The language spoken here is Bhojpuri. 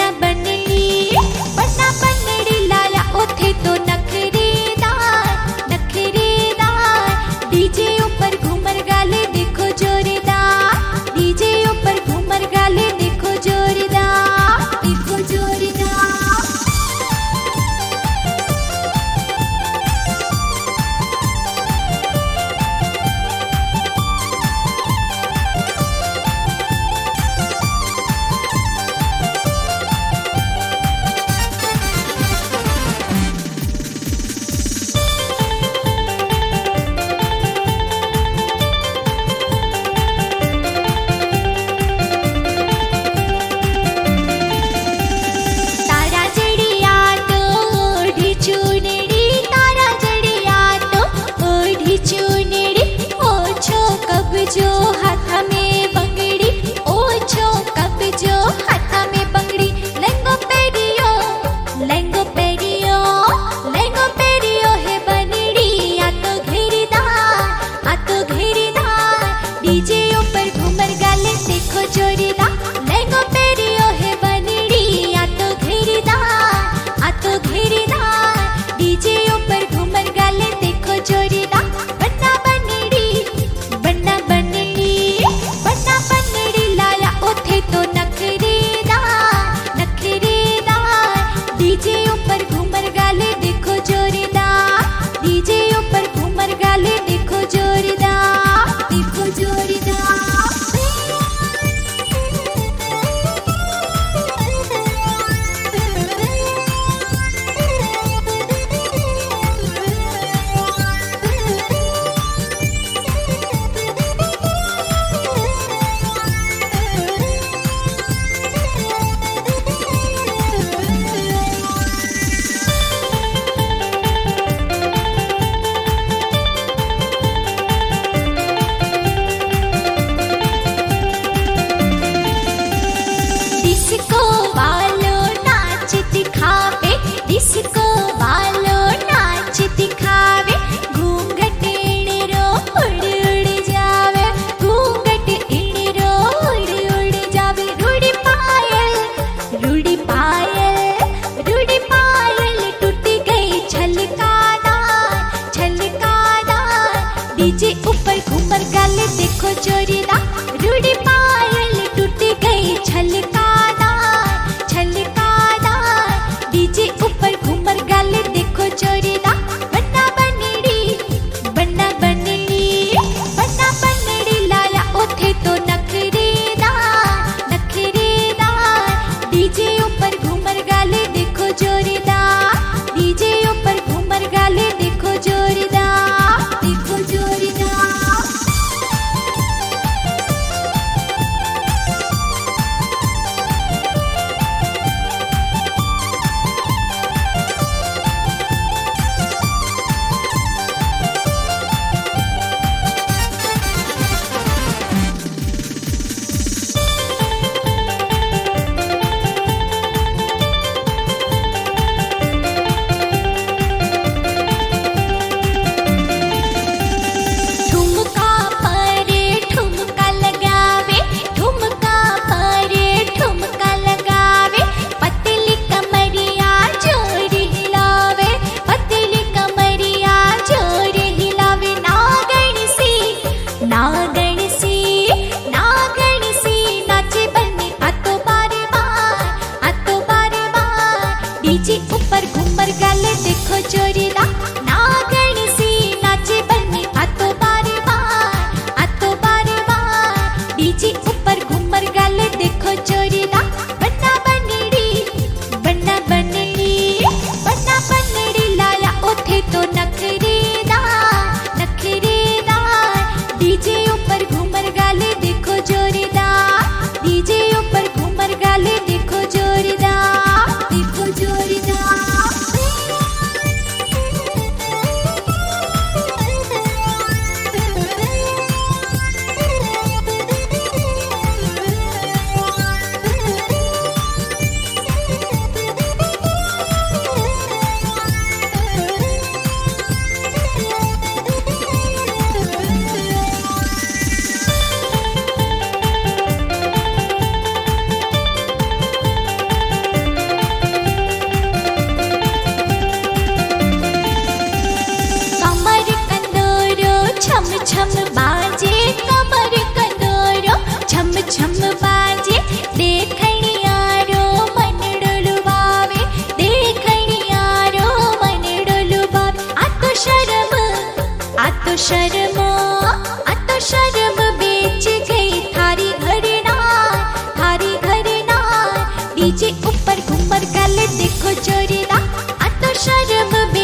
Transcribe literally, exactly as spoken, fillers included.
बन्ना बनड़ी बन्ना बनड़ी लाया उथे तो नखरेदार नखरेदार डीजे ऊपर घूमर गाले देखो जोरदार डीजे ऊपर घूमर गाले देखो जोरदार देखो जोरदार। जो हाथ में बंगड़ी ओछो कब जो हाथ में बंगड़ी लेंगो पेरियो लेंगो पेरियो लेंगो पेरियो है बनड़ी आ तो घेरीदार आ तो घेरीदार डीजे ऊपर घूमर गाले देखो जोरीदार लेंगो पेरियो है बनड़ी आ तो घेरीदार आ तो घेरीदार डीजे ऊपर घूमर गाले देखो जोरीदार। बन्ना बनड़ी बन्ना बनड़ी बन्ना बनड़ी लाया उथे तो नखरेदार नखरेदार डीजे ऊपर घूमर गाले देखो जोरदार डीजे ऊपर घूमर गाले देखो जोरदार देखो जोरदार। डिस्को वालों नाच दिखावे डिस्को वालों नाच दिखावे घूंघट इणरो उड़ उड़ जावे घूंघट इणरो उड़ उड़ जावे रूड़ी पायल रूड़ी पायल रूड़ी पायल टूट गई छलकादार छलकादार डीजे ऊपर घूमर गाले देखो जोरदार रूड़ी पायल टूट गई छलकादार छलकादार डीजे ऊपर घूमर गाले देखो जोरदार। बन्ना बनड़ी बन्ना बनड़ी बन्ना बनड़ी लाया उथे तो नखरेदार नखरेदार डीजे ऊपर घूमर गाले देखो जोरदार डीजे ऊपर घूमर गाले देखो जोरदार देखो जोरदार। ठुमका परे ठुमका लगावे ठुमका परे ठुमका लगावे पतली कमरिया जोर हिलावे पतली कमरिया जोर हिलावे नागण सी नागण सी नागण सी नाचे बन्नी आतो बार बार आतो बार बार डीजे ऊपर घूमर गाले देखो जोरदार नागण सी नाचे बन्नी आतो बार बार आतो बार बार डीजे ऊपर घूमर गाले देखो जोरदार। बन्ना बनड़ी बन्ना बनड़ी बन्ना बनड़ी लाया उथे तो नखरेदार नखरेदार डीजे ऊपर घूमर गाले देखो जोरदार डीजे ऊपर घूमर गाले देखो जोरदार देखो जोरदार। उमर काले देखो जोरीला आ तो शर्म